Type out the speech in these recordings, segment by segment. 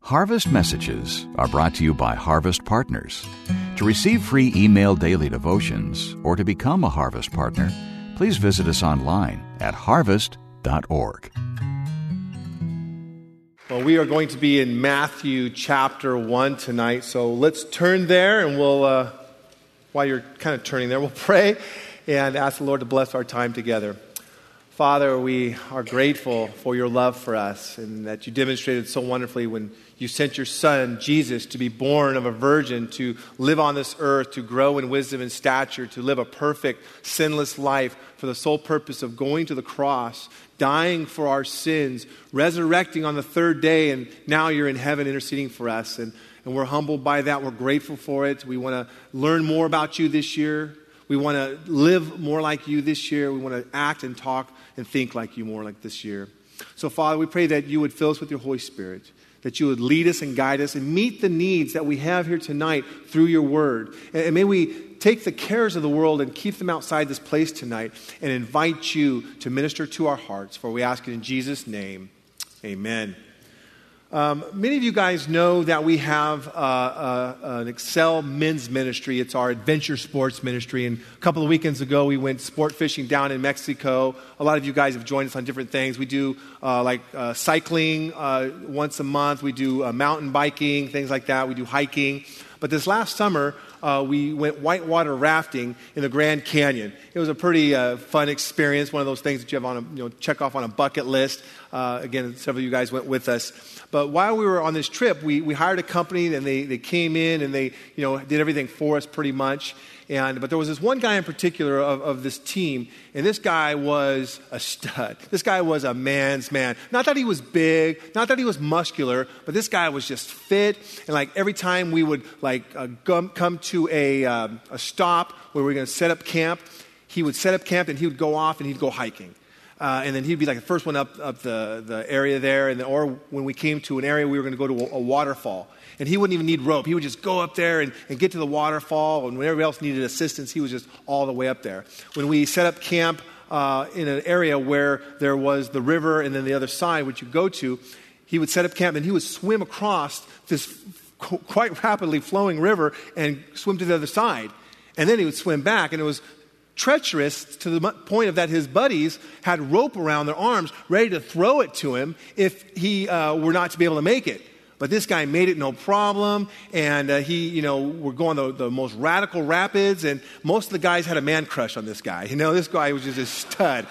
Harvest Messages are brought to you by Harvest Partners. To receive free email daily devotions or to become a Harvest Partner, please visit us online at harvest.org. Well, we are going to be in Matthew chapter 1 tonight, so let's turn there, and we'll, while you're kind of turning there, we'll pray and ask the Lord to bless our time together. Father, we are grateful for your love for us and that you demonstrated so wonderfully when you sent your Son, Jesus, to be born of a virgin, to live on this earth, to grow in wisdom and stature, to live a perfect, sinless life for the sole purpose of going to the cross, dying for our sins, resurrecting on the third day, and now you're in heaven interceding for us. And we're humbled by that. We're grateful for it. We want to learn more about you this year. We want to live more like you this year. We want to act and talk and think like you more like this year. So, Father, we pray that you would fill us with your Holy Spirit, that you would lead us and guide us and meet the needs that we have here tonight through your word. And may we take the cares of the world and keep them outside this place tonight and invite you to minister to our hearts. For we ask it in Jesus' name. Amen. Many of you guys know that we have an Excel men's ministry. It's our adventure sports ministry. And a couple of weekends ago, we went sport fishing down in Mexico. A lot of you guys have joined us on different things. We do cycling once a month. We do mountain biking, things like that. We do hiking. But this last summer, we went whitewater rafting in the Grand Canyon. It was a pretty fun experience, one of those things that you have on check off on a bucket list. Again, several of you guys went with us. But while we were on this trip, we hired a company, and they came in and they did everything for us pretty much. But there was this one guy in particular of this team, and this guy was a stud. This guy was a man's man. Not that he was big, not that he was muscular, but this guy was just fit. And like every time we would come to a stop where we were going to set up camp, he would set up camp and he would go off and he'd go hiking. And then he'd be like the first one up the area there. Or when we came to an area, we were going to go to a waterfall. And he wouldn't even need rope. He would just go up there and get to the waterfall. And when everybody else needed assistance, he was just all the way up there. When we set up camp in an area where there was the river and then the other side, which you go to, he would set up camp and he would swim across this quite rapidly flowing river and swim to the other side. And then he would swim back, and it was treacherous to the point of that his buddies had rope around their arms ready to throw it to him if he were not to be able to make it. But this guy made it no problem, and we're going the most radical rapids, and most of the guys had a man crush on this guy. This guy was just a stud.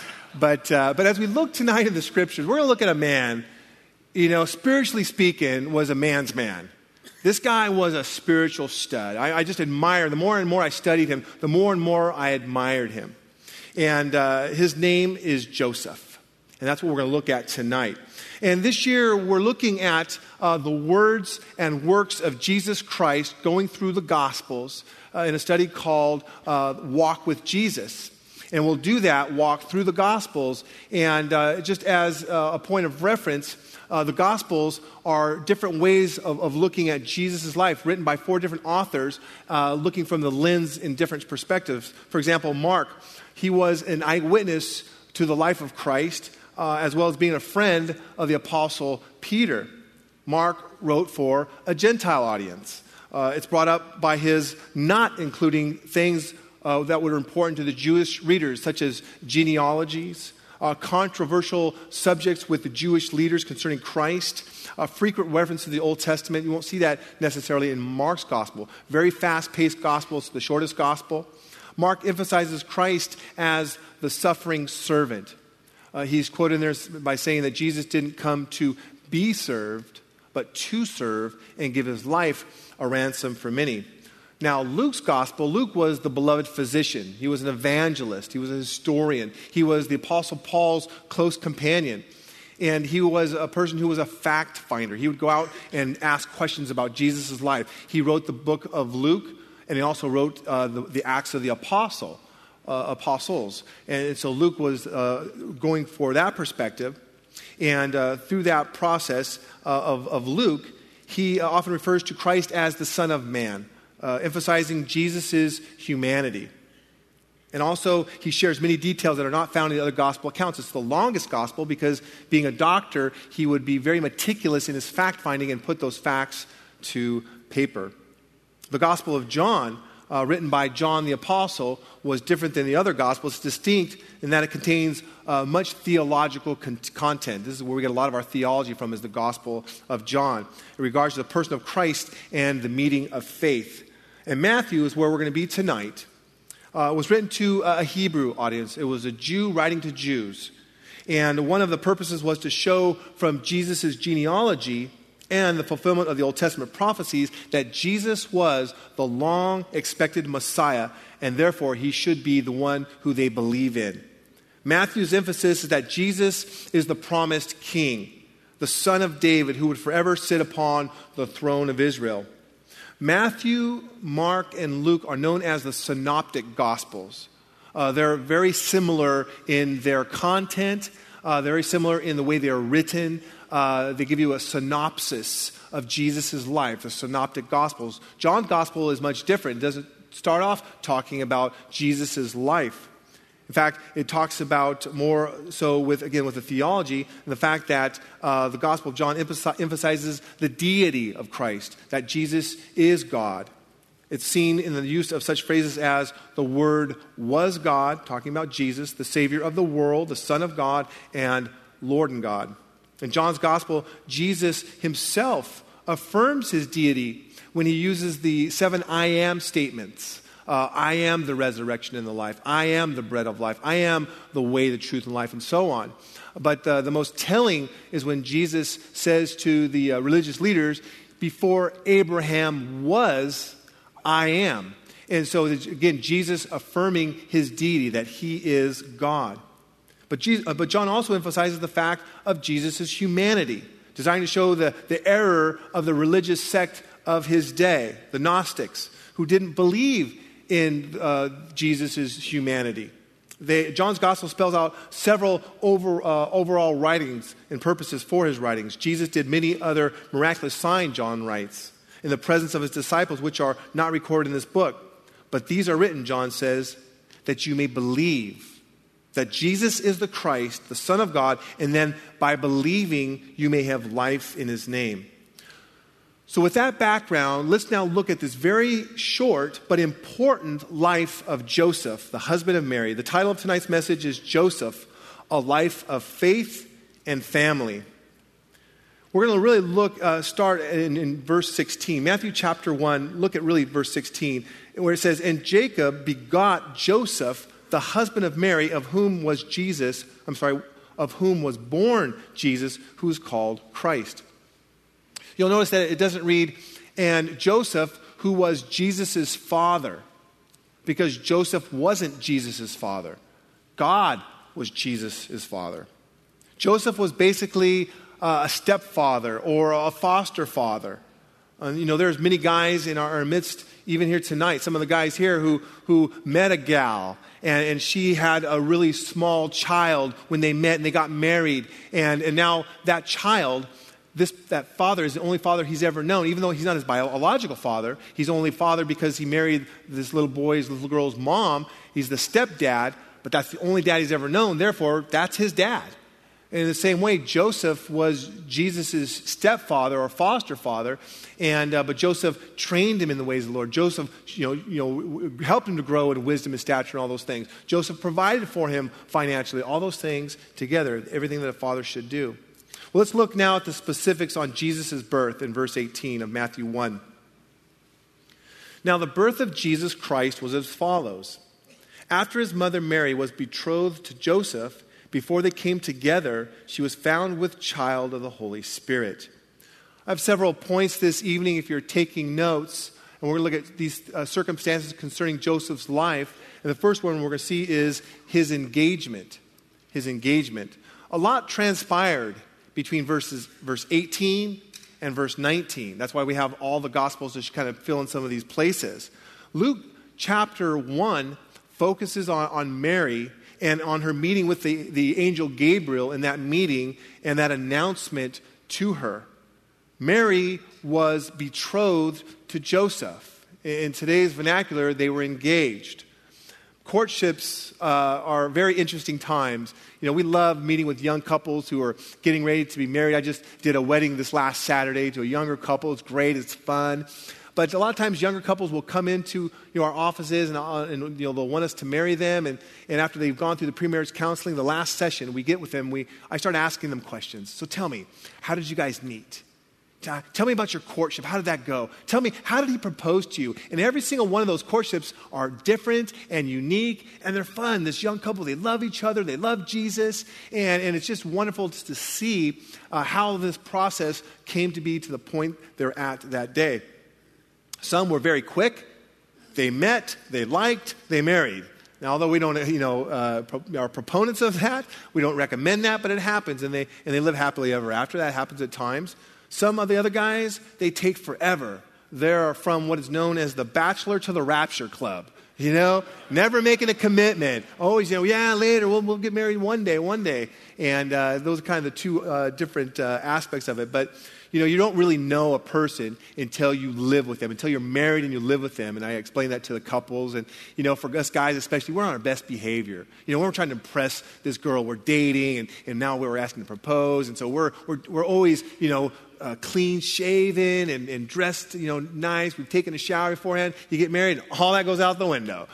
But as we look tonight in the scriptures, we're going to look at a man, spiritually speaking, was a man's man. This guy was a spiritual stud. I just admire. The more and more I studied him, the more and more I admired him. And his name is Joseph. And that's what we're going to look at tonight. And this year, we're looking at the words and works of Jesus Christ going through the Gospels in a study called Walk with Jesus. And we'll do that, walk through the Gospels. And just as a point of reference, the Gospels are different ways of looking at Jesus' life, written by 4 different authors, looking from the lens in different perspectives. For example, Mark, he was an eyewitness to the life of Christ, as well as being a friend of the Apostle Peter. Mark wrote for a Gentile audience. It's brought up by his not including things that were important to the Jewish readers, such as genealogies, controversial subjects with the Jewish leaders concerning Christ, frequent reference to the Old Testament. You won't see that necessarily in Mark's gospel. Very fast-paced gospel. It's the shortest gospel. Mark emphasizes Christ as the suffering servant. He's quoted there by saying that Jesus didn't come to be served, but to serve and give his life a ransom for many. Now, Luke's gospel, Luke was the beloved physician. He was an evangelist. He was a historian. He was the Apostle Paul's close companion. And he was a person who was a fact finder. He would go out and ask questions about Jesus' life. He wrote the book of Luke, and he also wrote the Acts of the Apostles. And so Luke was going for that perspective. And through that process of Luke, he often refers to Christ as the Son of Man, emphasizing Jesus' humanity. And also, he shares many details that are not found in the other gospel accounts. It's the longest gospel because, being a doctor, he would be very meticulous in his fact-finding and put those facts to paper. The Gospel of John, written by John the Apostle, was different than the other Gospels. It's distinct in that it contains much theological content. This is where we get a lot of our theology from, is the Gospel of John, in regards to the person of Christ and the meeting of faith. And Matthew is where we're going to be tonight. It was written to a Hebrew audience. It was a Jew writing to Jews. And one of the purposes was to show from Jesus' genealogy and the fulfillment of the Old Testament prophecies that Jesus was the long-expected Messiah, and therefore he should be the one who they believe in. Matthew's emphasis is that Jesus is the promised king, the son of David, who would forever sit upon the throne of Israel. Matthew, Mark, and Luke are known as the Synoptic Gospels. They're very similar in their content, very similar in the way they are written. They give you a synopsis of Jesus' life, the Synoptic Gospels. John's Gospel is much different. It doesn't start off talking about Jesus' life. In fact, it talks about more so with the theology and the fact that the Gospel of John emphasizes the deity of Christ, that Jesus is God. It's seen in the use of such phrases as the Word was God, talking about Jesus, the Savior of the world, the Son of God, and Lord and God. In John's Gospel, Jesus himself affirms his deity when he uses the 7 I am statements. I am the resurrection and the life. I am the bread of life. I am the way, the truth, and life, and so on. But the most telling is when Jesus says to the religious leaders, before Abraham was, I am. And so, again, Jesus affirming his deity, that he is God. But John also emphasizes the fact of Jesus' humanity, desiring to show the error of the religious sect of his day, the Gnostics, who didn't believe in Jesus' humanity. John's Gospel spells out several overall writings and purposes for his writings. Jesus did many other miraculous signs, John writes, in the presence of his disciples, which are not recorded in this book. But these are written, John says, that you may believe that Jesus is the Christ, the Son of God, and then by believing you may have life in his name. So with that background, let's now look at this very short but important life of Joseph, the husband of Mary. The title of tonight's message is Joseph, a life of faith and family. We're going to really start in verse 16. Matthew chapter 1, look at really verse 16, where it says, and Jacob begot Joseph, the husband of Mary, of whom was born Jesus, who is called Christ. You'll notice that it doesn't read, and Joseph, who was Jesus' father, because Joseph wasn't Jesus' father. God was Jesus' father. Joseph was basically a stepfather or a foster father. There's many guys in our midst, even here tonight, some of the guys here who met a gal, and she had a really small child when they met and they got married, and now that child, that father is the only father he's ever known, even though he's not his biological father. He's only father because he married this little girl's mom. He's the stepdad, but that's the only dad he's ever known. Therefore, that's his dad. And in the same way, Joseph was Jesus' stepfather or foster father, but Joseph trained him in the ways of the Lord. Joseph, helped him to grow in wisdom and stature and all those things. Joseph provided for him financially, all those things together, everything that a father should do. Well, let's look now at the specifics on Jesus' birth in verse 18 of Matthew 1. Now, the birth of Jesus Christ was as follows. After his mother Mary was betrothed to Joseph, before they came together, she was found with child of the Holy Spirit. I have several points this evening if you're taking notes, and we're going to look at these circumstances concerning Joseph's life. And the first one we're going to see is his engagement. His engagement. A lot transpired between verse 18 and verse 19. That's why we have all the Gospels to kind of fill in some of these places. Luke chapter 1 focuses on Mary and on her meeting with the angel Gabriel in that meeting and that announcement to her. Mary was betrothed to Joseph. In today's vernacular, they were engaged. Courtships are very interesting times. You know, we love meeting with young couples who are getting ready to be married. I just did a wedding this last Saturday to a younger couple. It's great. It's fun. But a lot of times younger couples will come into our offices and they'll want us to marry them. And after they've gone through the pre-marriage counseling, the last session we get with them, I start asking them questions. So tell me, how did you guys meet? Tell me about your courtship. How did that go? Tell me, how did he propose to you? And every single one of those courtships are different and unique, and they're fun. This young couple, they love each other. They love Jesus. And it's just wonderful to see how this process came to be to the point they're at that day. Some were very quick. They met, they liked, they married. Now, although we don't, are proponents of that, we don't recommend that, but it happens, and they live happily ever after. That happens at times. Some of the other guys, they take forever. They're from what is known as the Bachelor to the Rapture Club. Never making a commitment. Always, later, we'll get married one day. And those are kind of the two different aspects of it. But, you don't really know a person until you live with them, until you're married and you live with them. And I explain that to the couples. And, for us guys especially, we're on our best behavior. We're trying to impress this girl we're dating, and now we're asking to propose. And so we're always, clean shaven and dressed, nice. We've taken a shower beforehand. You get married, and all that goes out the window,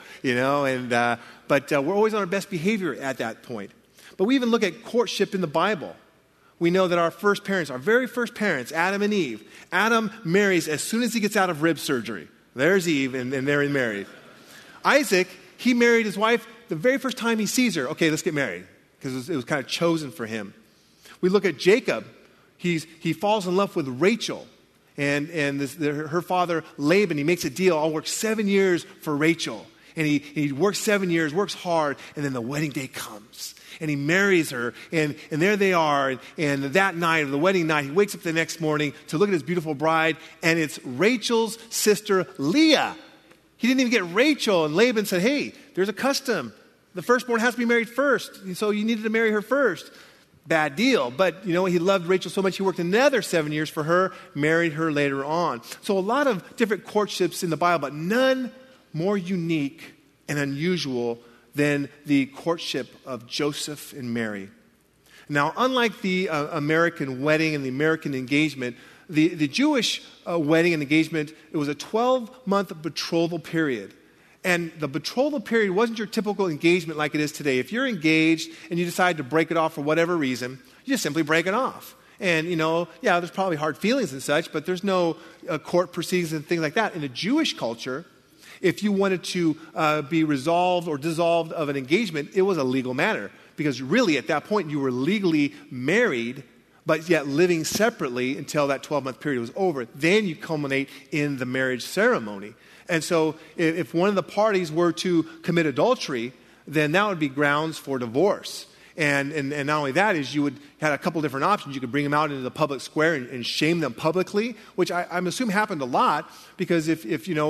But we're always on our best behavior at that point. But we even look at courtship in the Bible. We know that our very first parents, Adam and Eve, Adam marries as soon as he gets out of rib surgery. There's Eve, and they're married. Isaac, he married his wife the very first time he sees her. Okay, let's get married, because it was kind of chosen for him. We look at Jacob. He falls in love with Rachel, and her father Laban, he makes a deal. I'll work 7 years for Rachel. And he works 7 years, works hard, and then the wedding day comes. And he marries her, and there they are. And that night, the wedding night, he wakes up the next morning to look at his beautiful bride, and it's Rachel's sister Leah. He didn't even get Rachel, and Laban said, hey, there's a custom. The firstborn has to be married first, and so you needed to marry her first. Bad deal. But, he loved Rachel so much, he worked another 7 years for her, married her later on. So a lot of different courtships in the Bible, but none more unique and unusual than the courtship of Joseph and Mary. Now, unlike the American wedding and the American engagement, the Jewish wedding and engagement, it was a 12-month betrothal period. And the betrothal period wasn't your typical engagement like it is today. If you're engaged and you decide to break it off for whatever reason, you just simply break it off. And, there's probably hard feelings and such, but there's no court proceedings and things like that. In a Jewish culture, if you wanted to be resolved or dissolved of an engagement, it was a legal matter. Because really, at that point, you were legally married, but yet living separately until that 12-month period was over. Then you culminate in the marriage ceremony. And so if one of the parties were to commit adultery, then that would be grounds for divorce. And not only that is you had a couple different options. You could bring them out into the public square and shame them publicly, which I'm assuming happened a lot, because if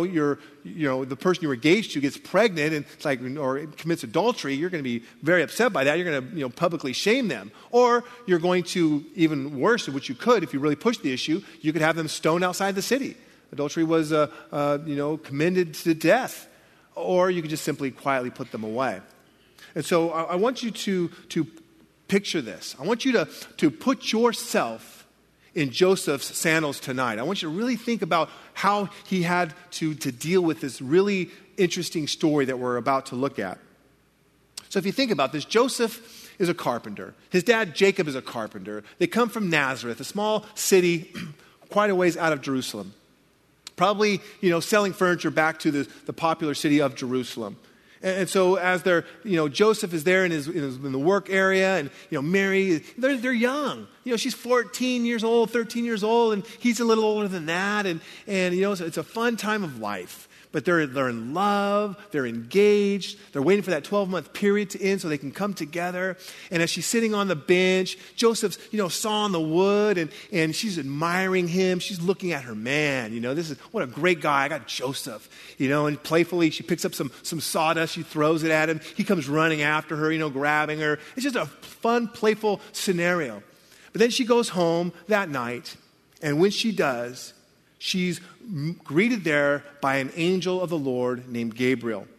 the person you're engaged to gets pregnant and or commits adultery, you're going to be very upset by that. You're going to publicly shame them, or you're going to, even worse, which you could if you really push the issue, you could have them stoned outside the city. Adultery was commended to death, or you could just simply quietly put them away. And so I want you to picture this. I want you to put yourself in Joseph's sandals tonight. I want you to really think about how he had to deal with this really interesting story that we're about to look at. So if you think about this, Joseph is a carpenter. His dad, Jacob, is a carpenter. They come from Nazareth, a small city quite a ways out of Jerusalem. Probably, selling furniture back to the popular city of Jerusalem. And so as they're, Joseph is there in the work area, and, Mary, they're young. She's 14 years old, 13 years old, and he's a little older than that. And so it's a fun time of life. But they're in love, they're engaged, they're waiting for that 12-month period to end so they can come together. And as she's sitting on the bench, Joseph's, sawing the wood, and she's admiring him. She's looking at her man, what a great guy. I got Joseph, and playfully she picks up some sawdust, she throws it at him. He comes running after her, grabbing her. It's just a fun, playful scenario. But then she goes home that night, and when she does, she's greeted there by an angel of the Lord named Gabriel.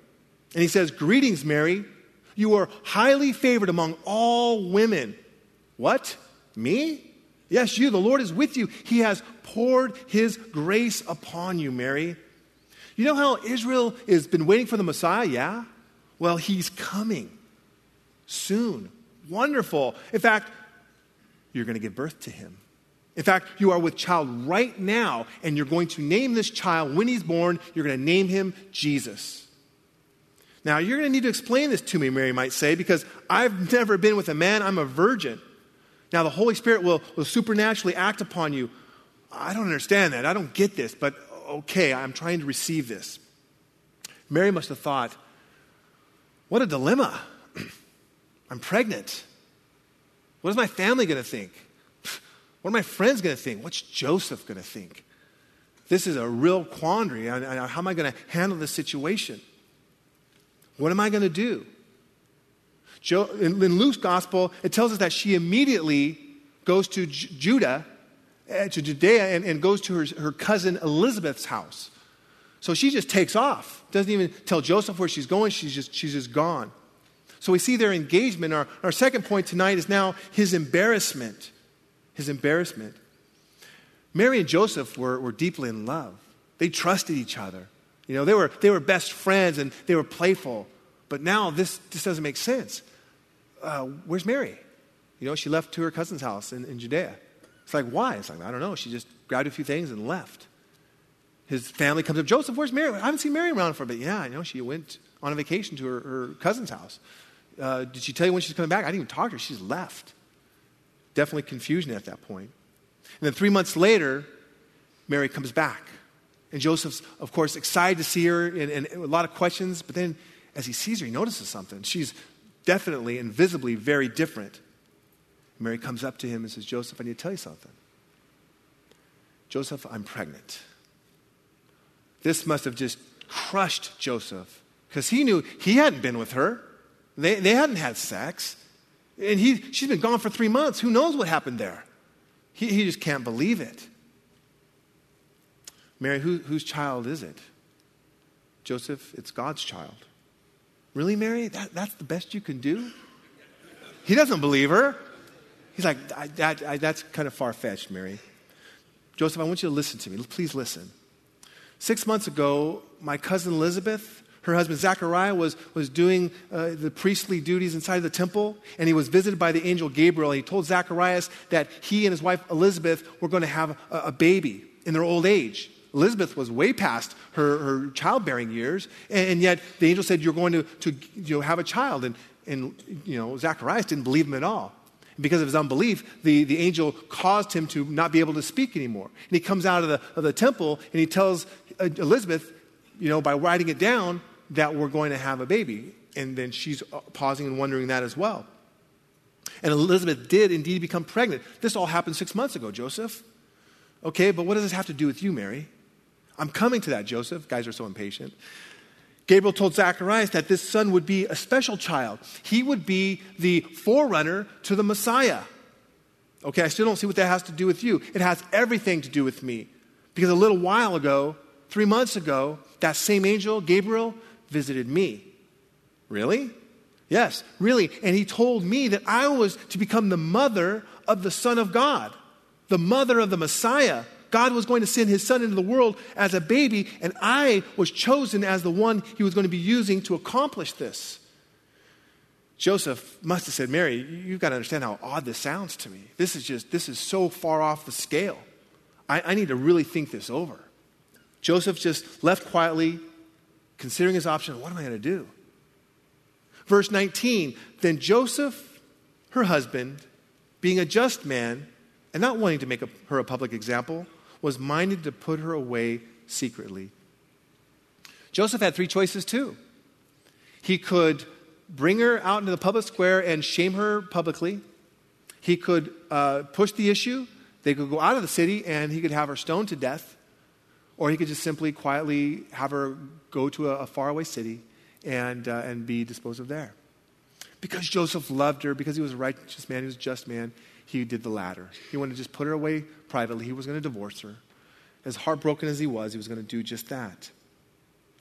And he says, "Greetings, Mary. You are highly favored among all women." What? Me? Yes, you. The Lord is with you. He has poured his grace upon you, Mary. You know how Israel has been waiting for the Messiah? Yeah? Well, he's coming soon. Wonderful. In fact, you're going to give birth to him. In fact, you are with child right now, and you're going to name this child when he's born. You're going to name him Jesus. Now, you're going to need to explain this to me, Mary might say, because I've never been with a man. I'm a virgin. Now, the Holy Spirit will supernaturally act upon you. I don't understand that. I don't get this, but okay, I'm trying to receive this. Mary must have thought, what a dilemma. I'm pregnant. What is my family going to think? What are my friends going to think? What's Joseph going to think? This is a real quandary. How am I going to handle this situation? What am I going to do? In Luke's gospel, it tells us that she immediately goes to Judea, and goes to her cousin Elizabeth's house. So she just takes off. Doesn't even tell Joseph where she's going. She's just gone. So we see their engagement. Our second point tonight is now his embarrassment. His embarrassment. Mary and Joseph were deeply in love. They trusted each other. You know, they were best friends and they were playful. But now this doesn't make sense. Where's Mary? You know, she left to her cousin's house in Judea. It's like, why? It's like, I don't know. She just grabbed a few things and left. His family comes up, "Joseph, where's Mary? I haven't seen Mary around for a bit." "Yeah, you know, she went on a vacation to her cousin's house." "Did she tell you when she's coming back?" "I didn't even talk to her. She's left." Definitely confusion at that point. And then 3 months later, Mary comes back. And Joseph's, of course, excited to see her and a lot of questions. But then as he sees her, he notices something. She's definitely and visibly very different. Mary comes up to him and says, "Joseph, I need to tell you something. Joseph, I'm pregnant." This must have just crushed Joseph because he knew he hadn't been with her. They hadn't had sex. And she's been gone for 3 months. Who knows what happened there? He just can't believe it. "Mary, whose child is it?" "Joseph, it's God's child." "Really, Mary? That's the best you can do?" He doesn't believe her. He's like, that's kind of far-fetched, Mary. "Joseph, I want you to listen to me. Please listen. 6 months ago, my cousin Elizabeth, her husband Zachariah, was doing the priestly duties inside the temple, and he was visited by the angel Gabriel. He told Zacharias that he and his wife Elizabeth were going to have a baby in their old age. Elizabeth was way past her childbearing years, and yet the angel said, "You're going to have a child." And Zacharias didn't believe him at all. And because of his unbelief, the angel caused him to not be able to speak anymore. And he comes out of the temple, and he tells Elizabeth, by writing it down, that we're going to have a baby. And then she's pausing and wondering that as well. And Elizabeth did indeed become pregnant. This all happened 6 months ago, Joseph. "Okay, but what does this have to do with you, Mary?" "I'm coming to that, Joseph." Guys are so impatient. Gabriel told Zacharias that this son would be a special child. He would be the forerunner to the Messiah. Okay, I still don't see what that has to do with you. It has everything to do with me. Because a little while ago, 3 months ago, that same angel, Gabriel, visited me. "Really?" "Yes, really. And he told me that I was to become the mother of the Son of God, the mother of the Messiah. God was going to send his son into the world as a baby, and I was chosen as the one he was going to be using to accomplish this." Joseph must have said, "Mary, you've got to understand how odd this sounds to me. This is so far off the scale. I need to really think this over." Joseph just left quietly, considering his option. What am I going to do? Verse 19, then Joseph, her husband, being a just man and not wanting to make her a public example, was minded to put her away secretly. Joseph had 3 choices too. He could bring her out into the public square and shame her publicly. He could push the issue. They could go out of the city and he could have her stoned to death. Or he could just simply quietly have her go to a faraway city and be disposed of there. Because Joseph loved her, because he was a righteous man, he was a just man, he did the latter. He wanted to just put her away privately. He was going to divorce her. As heartbroken as he was going to do just that.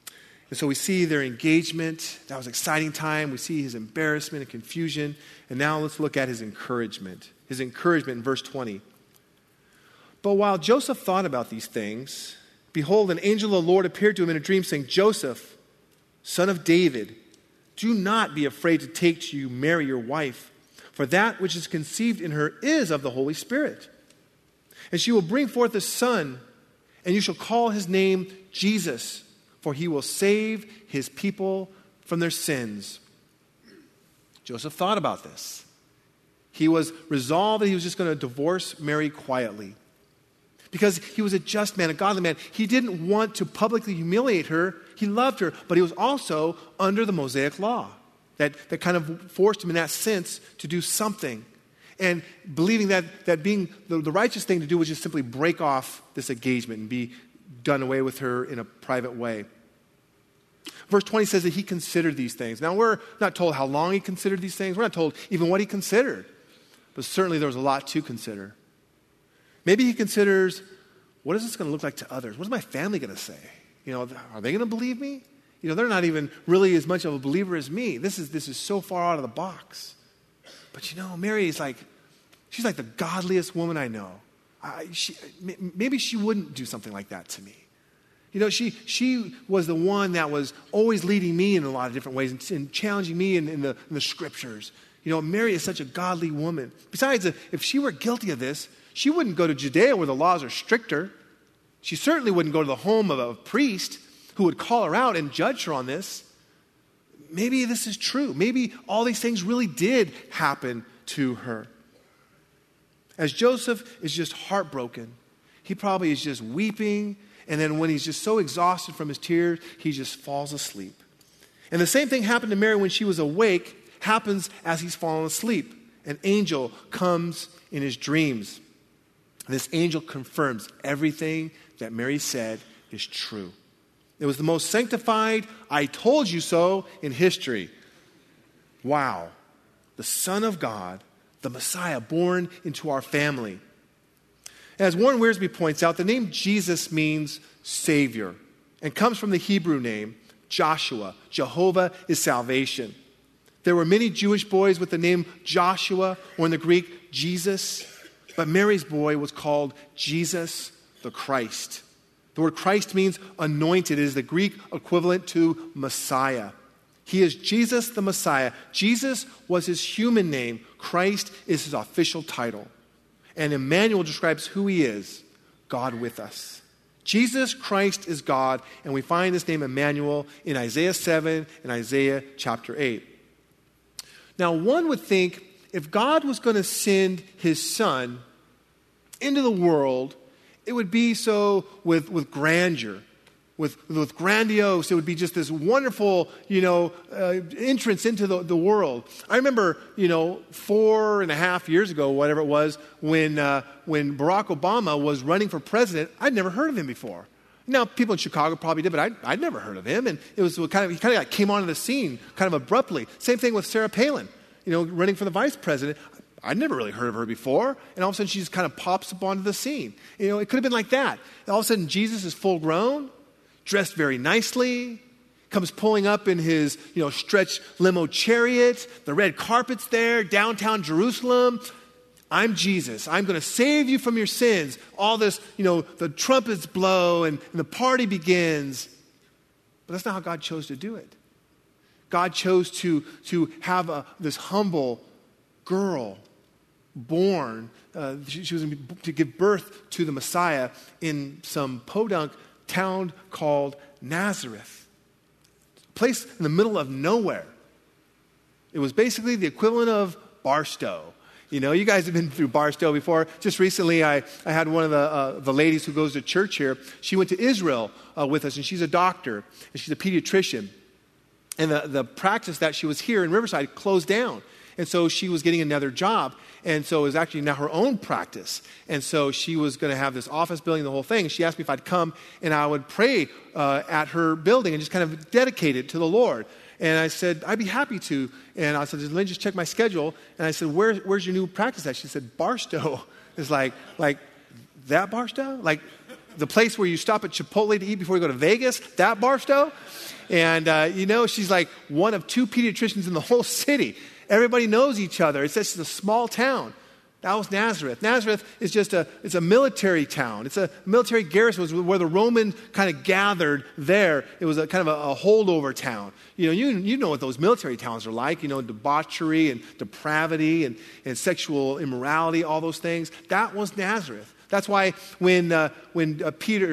And so we see their engagement. That was an exciting time. We see his embarrassment and confusion. And now let's look at his encouragement. His encouragement in verse 20. But while Joseph thought about these things, behold, an angel of the Lord appeared to him in a dream, saying, Joseph, son of David, do not be afraid to take to you Mary, your wife, for that which is conceived in her is of the Holy Spirit. And she will bring forth a son, and you shall call his name Jesus, for he will save his people from their sins. Joseph thought about this. He was resolved that he was just going to divorce Mary quietly. Because he was a just man, a godly man. He didn't want to publicly humiliate her. He loved her, but he was also under the Mosaic law. That kind of forced him in that sense to do something. And believing that being the righteous thing to do was just simply break off this engagement and be done away with her in a private way. Verse 20 says that he considered these things. Now, we're not told how long he considered these things. We're not told even what he considered. But certainly there was a lot to consider. Maybe he considers, what is this going to look like to others? What is my family going to say? Are they going to believe me? They're not even really as much of a believer as me. This is so far out of the box. But Mary is she's like the godliest woman I know. Maybe she wouldn't do something like that to me. She was the one that was always leading me in a lot of different ways and challenging me in the scriptures. Mary is such a godly woman. Besides, if she were guilty of this, she wouldn't go to Judea where the laws are stricter. She certainly wouldn't go to the home of a priest who would call her out and judge her on this. Maybe this is true. Maybe all these things really did happen to her. As Joseph is just heartbroken, he probably is just weeping, and then when he's just so exhausted from his tears, he just falls asleep. And the same thing happened to Mary when she was awake, happens as he's fallen asleep. An angel comes in his dreams. This angel confirms everything that Mary said is true. It was the most sanctified, I told you so in history. Wow. The Son of God, the Messiah born into our family. As Warren Wiersbe points out, the name Jesus means Savior and comes from the Hebrew name Joshua. Jehovah is salvation. There were many Jewish boys with the name Joshua, or in the Greek, Jesus. But Mary's boy was called Jesus the Christ. The word Christ means anointed. It is the Greek equivalent to Messiah. He is Jesus the Messiah. Jesus was his human name. Christ is his official title. And Emmanuel describes who he is, God with us. Jesus Christ is God, and we find this name Emmanuel in Isaiah 7 and Isaiah chapter 8. Now, one would think if God was going to send his son into the world, it would be so with grandeur, with grandiose. It would be just this wonderful, entrance into the world. I remember, 4.5 years ago, whatever it was, when Barack Obama was running for president, I'd never heard of him before. Now, people in Chicago probably did, but I'd never heard of him. And it was he kind of came onto the scene kind of abruptly. Same thing with Sarah Palin, running for the vice president. I'd never really heard of her before. And all of a sudden, she just kind of pops up onto the scene. It could have been like that. And all of a sudden, Jesus is full grown, dressed very nicely, comes pulling up in his, stretch limo chariot. The red carpet's there, downtown Jerusalem. I'm Jesus. I'm going to save you from your sins. All this, the trumpets blow and the party begins. But that's not how God chose to do it. God chose to have this humble girl born. She was to give birth to the Messiah in some podunk town called Nazareth. A place in the middle of nowhere. It was basically the equivalent of Barstow. You guys have been through Barstow before. Just recently, I had one of the ladies who goes to church here. She went to Israel with us, and she's a doctor, and she's a pediatrician. And the practice that she was here in Riverside closed down. And so she was getting another job. And so it was actually now her own practice. And so she was going to have this office building, the whole thing. She asked me if I'd come and I would pray at her building and just kind of dedicate it to the Lord. And I said, I'd be happy to. And I said, let me just check my schedule. And I said, where's your new practice at? She said, Barstow. It's like that Barstow? Like the place where you stop at Chipotle to eat before you go to Vegas, that Barstow. And, she's like one of 2 pediatricians in the whole city. Everybody knows each other. It's just a small town. That was Nazareth. Nazareth is it's a military town. It's a military garrison. It was where the Roman kind of gathered there. It was a kind of a holdover town. You know what those military towns are like. Debauchery and depravity and sexual immorality, all those things. That was Nazareth. That's why when Peter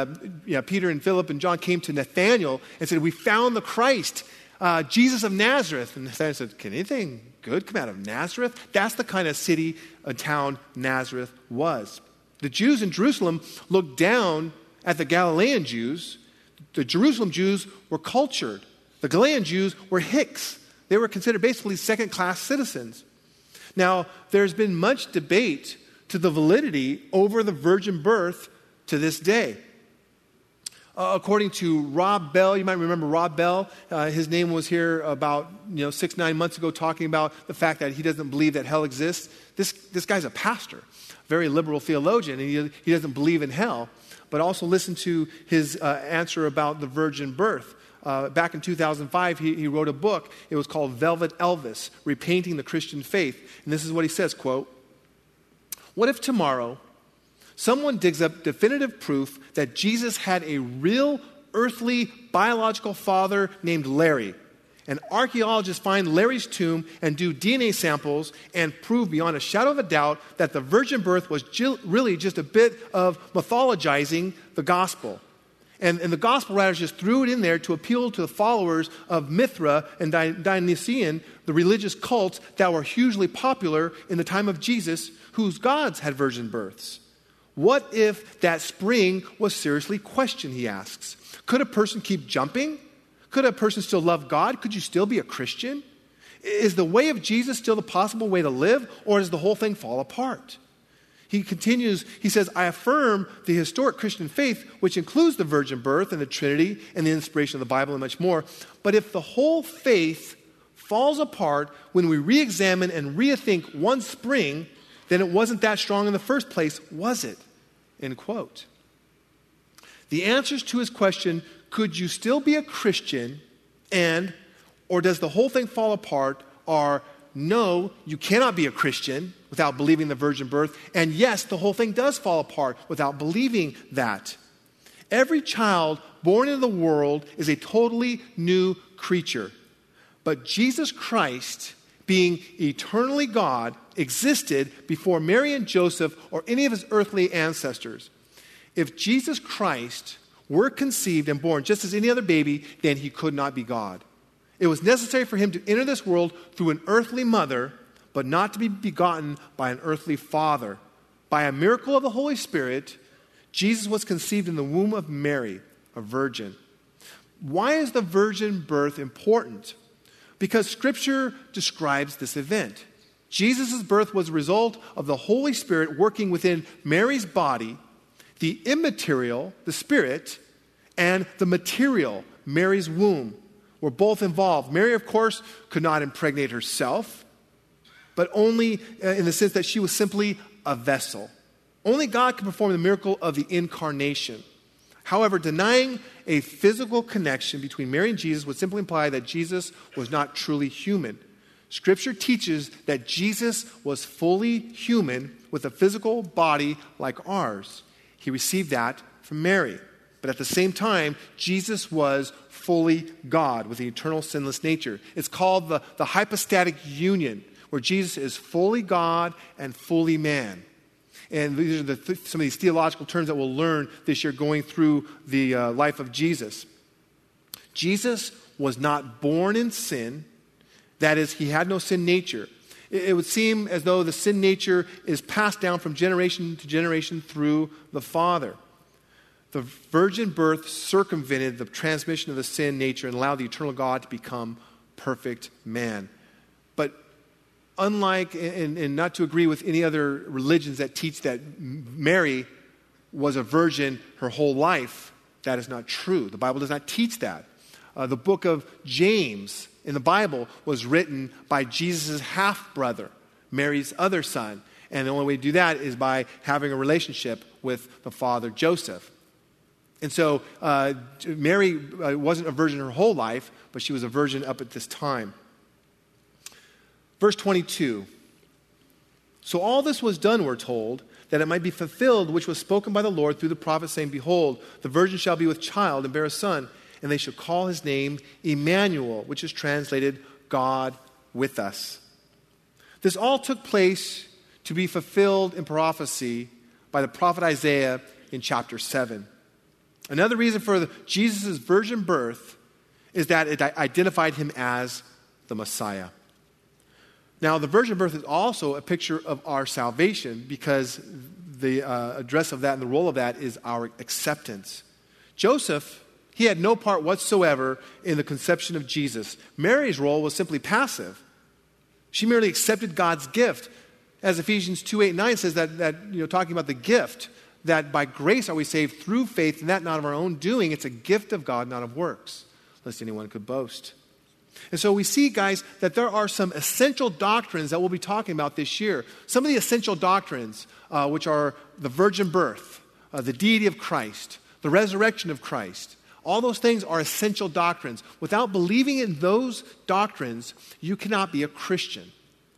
and Philip and John came to Nathanael and said, "We found the Christ, Jesus of Nazareth," and Nathanael said, "Can anything good come out of Nazareth?" That's the kind of city, a town Nazareth was. The Jews in Jerusalem looked down at the Galilean Jews. The Jerusalem Jews were cultured. The Galilean Jews were hicks. They were considered basically second-class citizens. Now, there's been much debate to the validity over the virgin birth to this day. According to Rob Bell, you might remember Rob Bell. His name was here about 6-9 months ago, talking about the fact that he doesn't believe that hell exists. This guy's a pastor, very liberal theologian, and he doesn't believe in hell. But also listen to his answer about the virgin birth. Back in 2005, he wrote a book. It was called Velvet Elvis, Repainting the Christian Faith. And this is what he says, quote, "What if tomorrow someone digs up definitive proof that Jesus had a real earthly biological father named Larry, and archaeologists find Larry's tomb and do DNA samples and prove beyond a shadow of a doubt that the virgin birth was really just a bit of mythologizing the gospel. And the gospel writers just threw it in there to appeal to the followers of Mithra and Dionysian, the religious cults that were hugely popular in the time of Jesus, whose gods had virgin births. What if that spring was seriously questioned," he asks. "Could a person keep jumping? Could a person still love God? Could you still be a Christian? Is the way of Jesus still the possible way to live, or does the whole thing fall apart?" He continues, he says, "I affirm the historic Christian faith, which includes the virgin birth and the Trinity and the inspiration of the Bible and much more. But if the whole faith falls apart when we re-examine and rethink one spring, then it wasn't that strong in the first place, was it?" End quote. The answers to his question, could you still be a Christian, or does the whole thing fall apart, are no, you cannot be a Christian without believing the virgin birth, and yes, the whole thing does fall apart without believing that. Every child born into the world is a totally new creature. But Jesus Christ, being eternally God, existed before Mary and Joseph or any of his earthly ancestors. If Jesus Christ were conceived and born just as any other baby, then he could not be God. It was necessary for him to enter this world through an earthly mother, but not to be begotten by an earthly father. By a miracle of the Holy Spirit, Jesus was conceived in the womb of Mary, a virgin. Why is the virgin birth important? Because Scripture describes this event. Jesus' birth was a result of the Holy Spirit working within Mary's body, the immaterial, the Spirit, and the material, Mary's womb, were both involved. Mary, of course, could not impregnate herself, but only in the sense that she was simply a vessel. Only God could perform the miracle of the incarnation. However, denying a physical connection between Mary and Jesus would simply imply that Jesus was not truly human. Scripture teaches that Jesus was fully human with a physical body like ours. He received that from Mary. But at the same time, Jesus was fully God with the eternal sinless nature. It's called the hypostatic union, where Jesus is fully God and fully man. And these are some of these theological terms that we'll learn this year going through the life of Jesus. Jesus was not born in sin. That is, he had no sin nature. It would seem as though the sin nature is passed down from generation to generation through the Father. The virgin birth circumvented the transmission of the sin nature and allowed the eternal God to become perfect man. But unlike, and not to agree with any other religions that teach that Mary was a virgin her whole life, that is not true. The Bible does not teach that. The book of James in the Bible was written by Jesus' half-brother, Mary's other son. And the only way to do that is by having a relationship with the father, Joseph. And so Mary wasn't a virgin her whole life, but she was a virgin up at this time. Verse 22. So all this was done, we're told, that it might be fulfilled, which was spoken by the Lord through the prophet, saying, Behold, the virgin shall be with child and bear a son, and they shall call his name Emmanuel, which is translated God with us. This all took place to be fulfilled in prophecy by the prophet Isaiah in chapter 7. Another reason for Jesus' virgin birth is that it identified him as the Messiah. Now, the virgin birth is also a picture of our salvation because the address of that and the role of that is our acceptance. Joseph, he had no part whatsoever in the conception of Jesus. Mary's role was simply passive. She merely accepted God's gift. As Ephesians 2:8-9 says that talking about the gift, that by grace are we saved through faith, and that not of our own doing. It's a gift of God, not of works, lest anyone could boast. And so we see, guys, that there are some essential doctrines that we'll be talking about this year. Some of the essential doctrines, which are the virgin birth, the deity of Christ, the resurrection of Christ. All those things are essential doctrines. Without believing in those doctrines, you cannot be a Christian.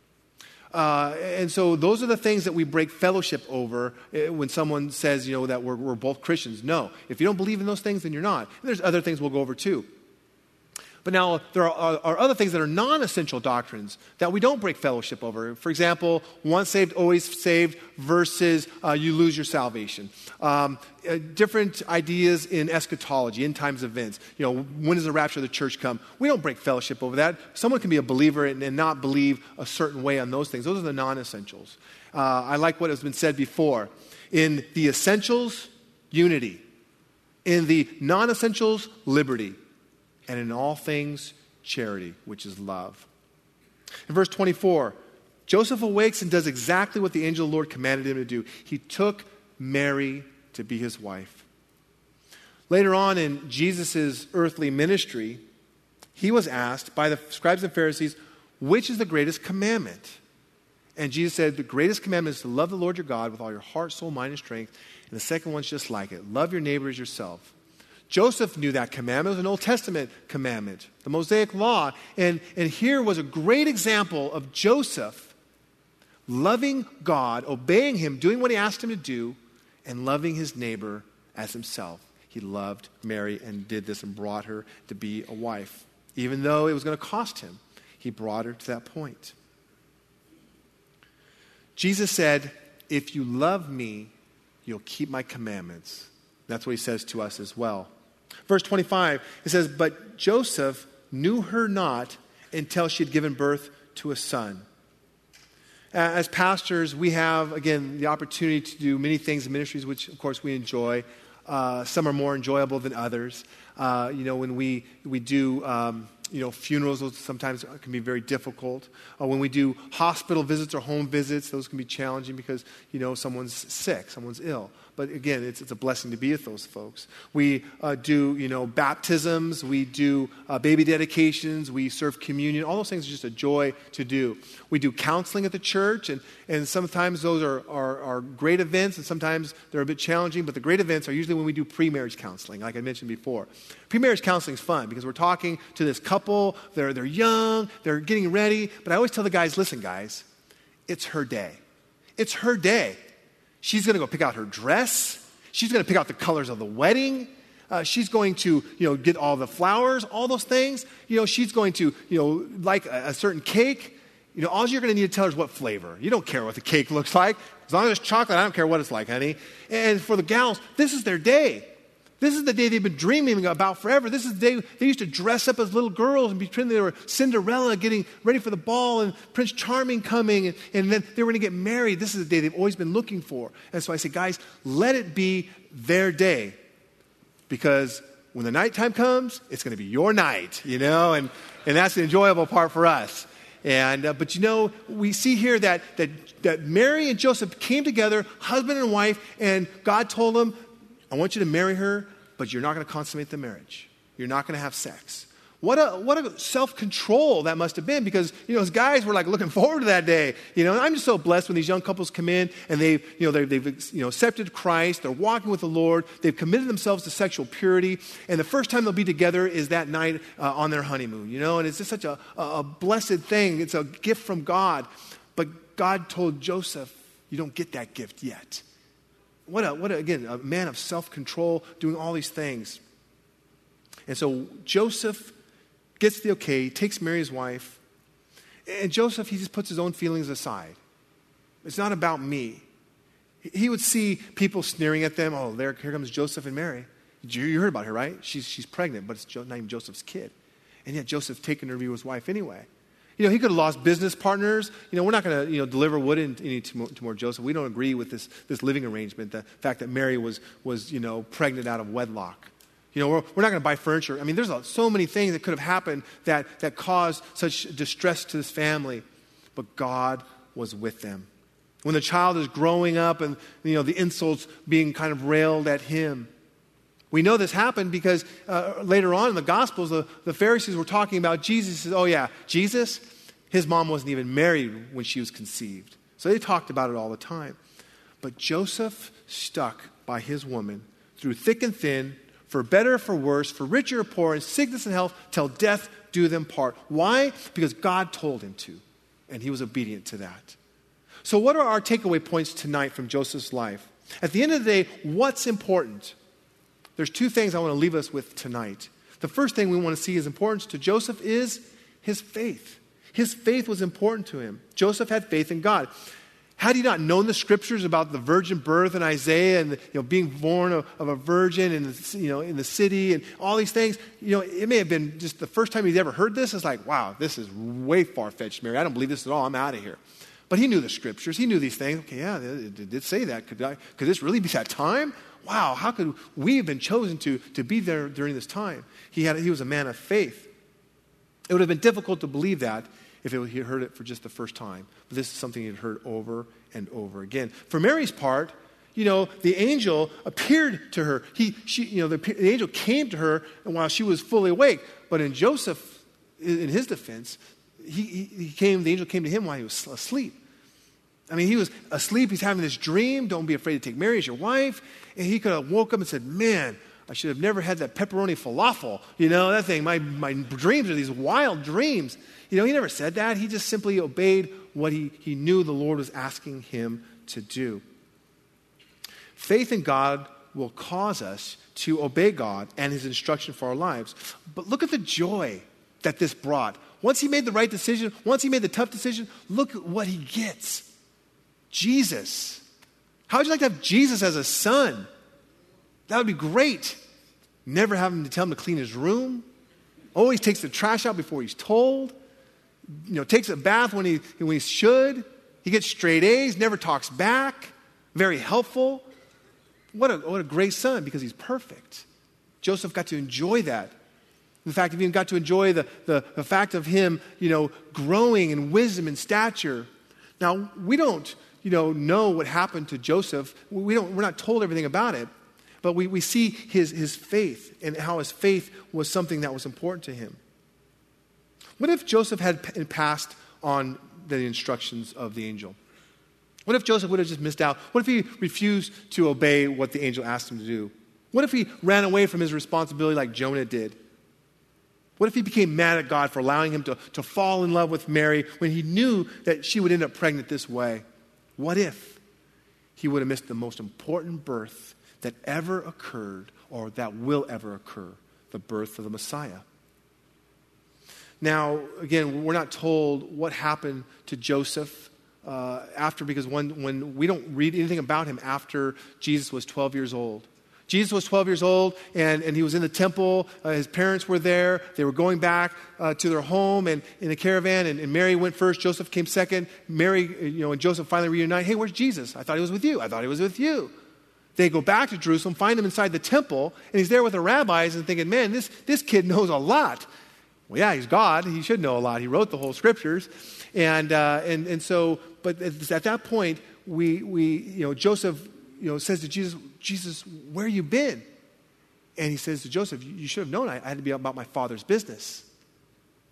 And so those are the things that we break fellowship over when someone says, that we're both Christians. No. If you don't believe in those things, then you're not. And there's other things we'll go over too. But now there are other things that are non-essential doctrines that we don't break fellowship over. For example, once saved, always saved versus you lose your salvation. Different ideas in eschatology, end times events. When does the rapture of the church come? We don't break fellowship over that. Someone can be a believer and not believe a certain way on those things. Those are the non-essentials. I like what has been said before. In the essentials, unity. In the non-essentials, liberty. And in all things, charity, which is love. In verse 24, Joseph awakes and does exactly what the angel of the Lord commanded him to do. He took Mary to be his wife. Later on in Jesus' earthly ministry, he was asked by the scribes and Pharisees, which is the greatest commandment? And Jesus said, the greatest commandment is to love the Lord your God with all your heart, soul, mind, and strength. And the second one's just like it. Love your neighbor as yourself. Joseph knew that commandment. It was an Old Testament commandment, the Mosaic Law. And here was a great example of Joseph loving God, obeying him, doing what he asked him to do, and loving his neighbor as himself. He loved Mary and did this and brought her to be a wife. Even though it was going to cost him, he brought her to that point. Jesus said, if you love me, you'll keep my commandments. That's what he says to us as well. Verse 25, it says, but Joseph knew her not until she had given birth to a son. As pastors, we have, again, the opportunity to do many things in ministries, which, of course, we enjoy. Some are more enjoyable than others. When we do funerals, those sometimes can be very difficult. When we do hospital visits or home visits, those can be challenging because, someone's sick, someone's ill. But again, it's a blessing to be with those folks. We do, baptisms. We do baby dedications. We serve communion. All those things are just a joy to do. We do counseling at the church, and sometimes those are great events, and sometimes they're a bit challenging. But the great events are usually when we do pre-marriage counseling, like I mentioned before. Pre-marriage counseling is fun because we're talking to this couple. They're young. They're getting ready. But I always tell the guys, listen, guys, it's her day. It's her day. She's going to go pick out her dress. She's going to pick out the colors of the wedding. She's going to, get all the flowers, all those things. She's going to, like a certain cake. All you're going to need to tell her is what flavor. You don't care what the cake looks like. As long as it's chocolate, I don't care what it's like, honey. And for the gals, this is their day. This is the day they've been dreaming about forever. This is the day they used to dress up as little girls and pretend they were Cinderella getting ready for the ball and Prince Charming coming, and then they were going to get married. This is the day they've always been looking for. And so I say, guys, let it be their day, because when the nighttime comes, it's going to be your night, and that's the enjoyable part for us. But we see here that Mary and Joseph came together, husband and wife, and God told them, I want you to marry her, but you're not going to consummate the marriage. You're not going to have sex. What a self-control that must have been, because, as guys were like looking forward to that day. And I'm just so blessed when these young couples come in and they've accepted Christ, they're walking with the Lord, they've committed themselves to sexual purity, and the first time they'll be together is that night on their honeymoon, and it's just such a blessed thing. It's a gift from God. But God told Joseph, you don't get that gift yet. Again, a man of self-control doing all these things. And so Joseph gets the okay, takes Mary his wife, and Joseph, he just puts his own feelings aside. It's not about me. He would see people sneering at them. Oh, here comes Joseph and Mary. You heard about her, right? She's pregnant, but it's not even Joseph's kid. And yet Joseph's taken her to be his wife anyway. He could have lost business partners. We're not going to, deliver wood to more Joseph. We don't agree with this living arrangement, the fact that Mary was pregnant out of wedlock. We're not going to buy furniture. I mean, there's so many things that could have happened that caused such distress to this family. But God was with them. When the child is growing up and, the insults being kind of railed at him. We know this happened because later on in the Gospels, the Pharisees were talking about Jesus. Says, oh yeah, Jesus, his mom wasn't even married when she was conceived. So they talked about it all the time. But Joseph stuck by his woman through thick and thin, for better or for worse, for richer or poor, in sickness and health, till death do them part. Why? Because God told him to, and he was obedient to that. So what are our takeaway points tonight from Joseph's life? At the end of the day, what's important? There's two things I want to leave us with tonight. The first thing we want to see as importance to Joseph is his faith. His faith was important to him. Joseph had faith in God. Had he not known the scriptures about the virgin birth in Isaiah and being born of a virgin in the city and all these things, it may have been just the first time he's ever heard this. It's like, wow, this is way far-fetched, Mary. I don't believe this at all. I'm out of here. But he knew the scriptures. He knew these things. Okay, yeah, it did say that. Could this really be that time? Wow, how could we have been chosen to be there during this time? He was a man of faith. It would have been difficult to believe that if he heard it for just the first time. But this is something he had heard over and over again. For Mary's part, the angel appeared to her. The angel came to her while she was fully awake. But in Joseph, in his defense, the angel came to him while he was asleep. I mean, he was asleep. He's having this dream. Don't be afraid to take Mary as your wife. And he could have woke up and said, man, I should have never had that pepperoni falafel. That thing, my dreams are these wild dreams. He never said that. He just simply obeyed what he knew the Lord was asking him to do. Faith in God will cause us to obey God and his instruction for our lives. But look at the joy that this brought. Once he made the right decision, once he made the tough decision, look at what he gets. Jesus. How would you like to have Jesus as a son? That would be great. Never having to tell him to clean his room. Always takes the trash out before he's told. Takes a bath when he should. He gets straight A's, never talks back. Very helpful. What a great son, because he's perfect. Joseph got to enjoy that. In fact, he even got to enjoy the fact of him, growing in wisdom and stature. Now, we don't, know what happened to Joseph. We're not told everything about it. But we see his faith and how his faith was something that was important to him. What if Joseph had passed on the instructions of the angel? What if Joseph would have just missed out? What if he refused to obey what the angel asked him to do? What if he ran away from his responsibility like Jonah did? What if he became mad at God for allowing him to fall in love with Mary when he knew that she would end up pregnant this way? What if he would have missed the most important birth that ever occurred or that will ever occur, the birth of the Messiah? Now, again, we're not told what happened to Joseph after, because when we don't read anything about him after Jesus was 12 years old. Jesus was 12 years old, and he was in the temple. His parents were there. They were going back to their home and in a caravan, and Mary went first. Joseph came second. Mary, and Joseph finally reunite. Hey, where's Jesus? I thought he was with you. I thought he was with you. They go back to Jerusalem, find him inside the temple, and he's there with the rabbis and thinking, man, this kid knows a lot. Well, yeah, he's God. He should know a lot. He wrote the whole scriptures. And so, but at that point, Joseph, says to Jesus, where you been? And he says to Joseph, you should have known I had to be about my father's business.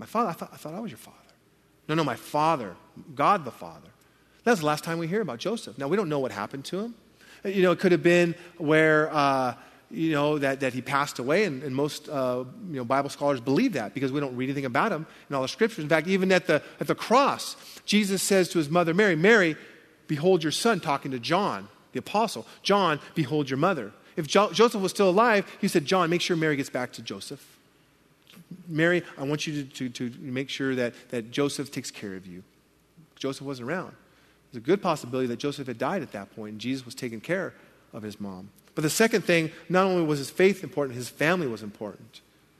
My father? I thought I was your father. No, my father, God the Father. That's the last time we hear about Joseph. Now, we don't know what happened to him. It could have been where, that he passed away, and most, Bible scholars believe that because we don't read anything about him in all the scriptures. In fact, even at the cross, Jesus says to his mother, Mary, Mary, behold your son, talking to John, the apostle. John, behold your mother. If Joseph was still alive, he said, John, make sure Mary gets back to Joseph. Mary, I want you to make sure that Joseph takes care of you. Joseph wasn't around. There's a good possibility that Joseph had died at that point, and Jesus was taking care of his mom. But the second thing, not only was his faith important, his family was important.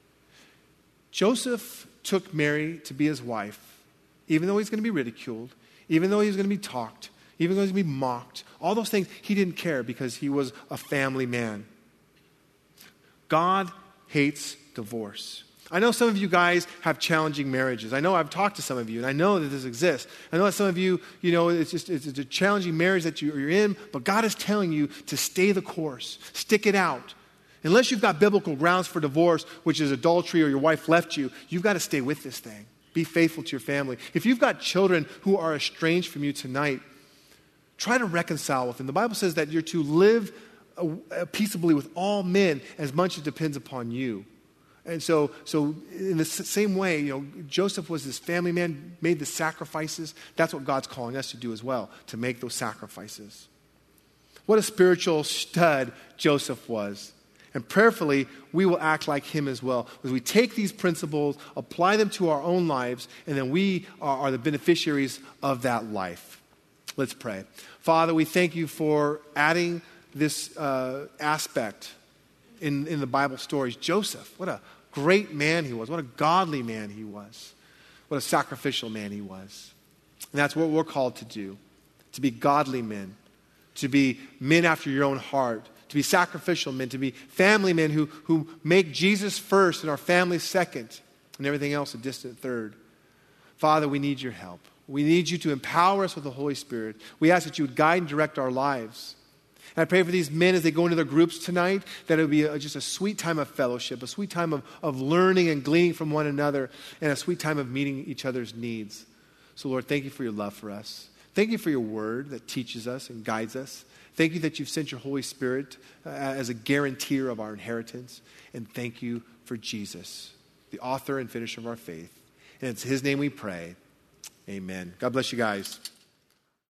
Joseph took Mary to be his wife, even though he's going to be ridiculed, even though he's going to be talked, even though he's going to be mocked. All those things, he didn't care because he was a family man. God hates divorce. I know some of you guys have challenging marriages. I know I've talked to some of you, and I know that this exists. I know that some of you, it's a challenging marriage that you're in, but God is telling you to stay the course. Stick it out. Unless you've got biblical grounds for divorce, which is adultery or your wife left you, you've got to stay with this thing. Be faithful to your family. If you've got children who are estranged from you tonight, try to reconcile with them. The Bible says that you're to live peaceably with all men as much as it depends upon you. And so in the same way, Joseph was this family man, made the sacrifices. That's what God's calling us to do as well, to make those sacrifices. What a spiritual stud Joseph was. And prayerfully, we will act like him as well. As we take these principles, apply them to our own lives, and then we are the beneficiaries of that life. Let's pray. Father, we thank you for adding this aspect in the Bible stories. Joseph, what a great man he was. What a godly man he was. What a sacrificial man he was. And that's what we're called to do. To be godly men. To be men after your own heart. To be sacrificial men. To be family men who make Jesus first and our family second. And everything else a distant third. Father, we need your help. We need you to empower us with the Holy Spirit. We ask that you would guide and direct our lives. And I pray for these men as they go into their groups tonight, that it would be just a sweet time of fellowship, a sweet time of learning and gleaning from one another, and a sweet time of meeting each other's needs. So, Lord, thank you for your love for us. Thank you for your word that teaches us and guides us. Thank you that you've sent your Holy Spirit as a guarantor of our inheritance. And thank you for Jesus, the author and finisher of our faith. And it's his name we pray. Amen. God bless you guys.